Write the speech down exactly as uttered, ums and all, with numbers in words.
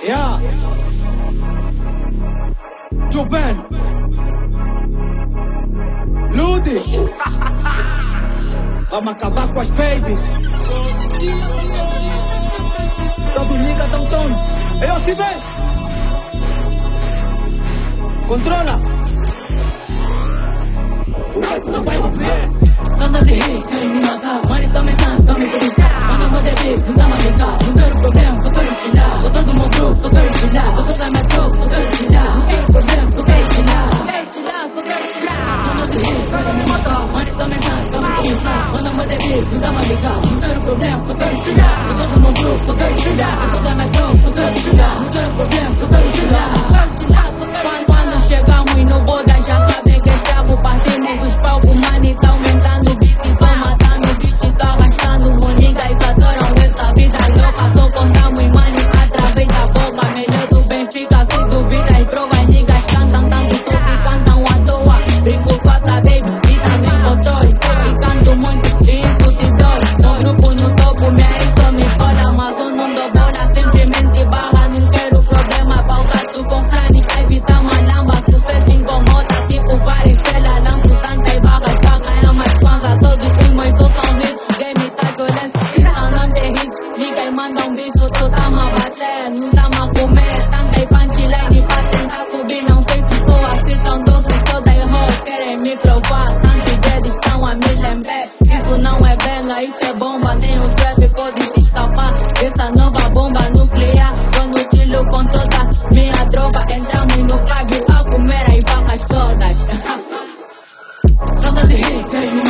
Yeah. Juben. Ludi. Vamos acabar com as baby. Todos niggas tão tão. Eu se bem. Controla. O que tu não vai compreender? Santa de rei, querem me matar. Mari tá aumentando, tão me cobiçar. Quando eu vou beber, não dá uma brincar. Não quero problema, só quero quilhar. Sou todo meu grupo, só quero quilhar. Sou toda minha tropa, só quero quilhar. Não quero problema, só quero quilhar. Só quero quilhar, só quero quilhar. Santa de rei, querem me matar. Mari tá aumentando, tão me cobiçar. Quando eu vou beber, não dá uma brincar. Não quero problema, só quero quilhar. Sou todo meu grupo, só quero quilhar. Sou toda minha tropa, só quero quilhar. Não quero problema, só quero quilhar. Só quero quilhar, só quero quilhar. Quando chegamos no boda, já sabem que é escravo. Partimos os palcos, mani tá aumentando o beat. Tô matando o beat, tô arrastando. Monigas adoram essa vida louca. Só contamos money através da boca. Melhor do Benfica, se duvida. As provas, niggas cantam tanto, só que cantam à toa. Brinco com a tua baby e também com dois. Sei que canto muito e isso te dói. No grupo, no topo, minha ex só me cola. Mas eu não dou bola, simplesmente barra. Não quero problema, pausa tu com frane. Evita malamba, sucesso incomoda. Tipo varicela, lanço tantas barras pra ganhar mais kwanza. Todos primos só são hits, game tá violento. Então não tem hits, niggas mandam bicho, tu tá ma bater. Não tá ma comer, tantas punchline pra tentar subir. Não sei se sou assim tão doce, todas errou. Querem me provar, tantos dedos estão a me lembrar. Isso não é benga, isso é bomba. Nem o trap pode se escapar dessa nova bomba nuclear. Quando tiro com toda minha droga, entramos no clube a comer as vacas todas. Santa de rei, querem me